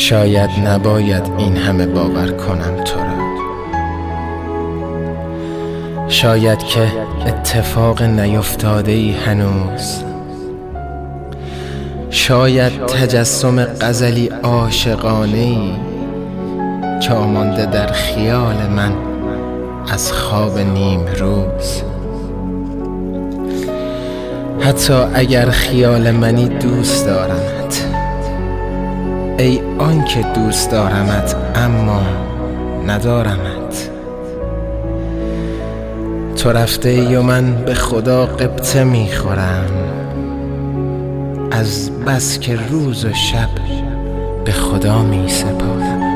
شاید نباید این همه باور کنم تو را، شاید که اتفاق نیفتاده ای هنوز، شاید تجسم غزلی عاشقانه ای جا مانده در خیال من از خواب نیم روز. حتی اگر خیال منی دوست دارمت، ای آنکه دوست دارمت اما ندارمت. تو رفته ای و من به خدا غبطه میخورم، از بس که روز و شب به خدا میسپارمت.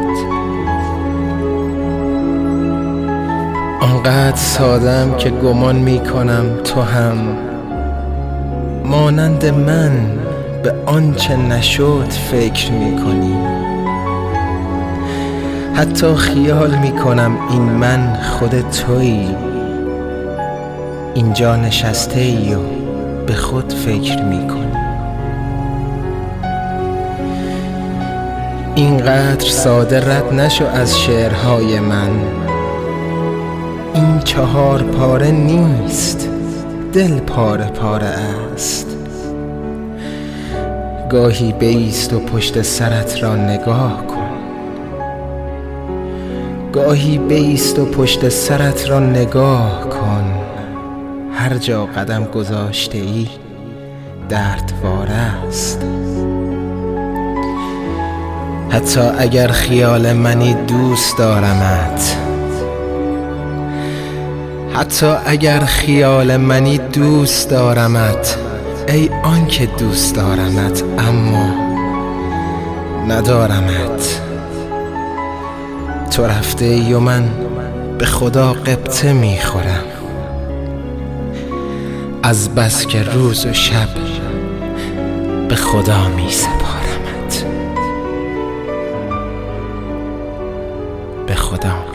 آنقدر سادم که گمان میکنم تو هم مانند من به آنچه نشد فکر میکنی. حتی خیال میکنم این من خود تویی، اینجا نشسته ای و به خود فکر میکنی. اینقدر ساده رد نشو از شعرهای من، این 4 پاره نیست، دل پاره پاره است. گاهی بایست و پشت سرت را نگاه کن، گاهی بایست و پشت سرت را نگاه کن. هر جا قدم گذاشته ای دردوار است. حتی اگر خیال منی دوست دارمت، حتی اگر خیال منی دوست دارمت، ای آنکه دوست دارمت اما ندارمت. تو رفته ای و من به خدا غبطه میخورم، از بس که روز و شب به خدا میسپارمت، به خدا.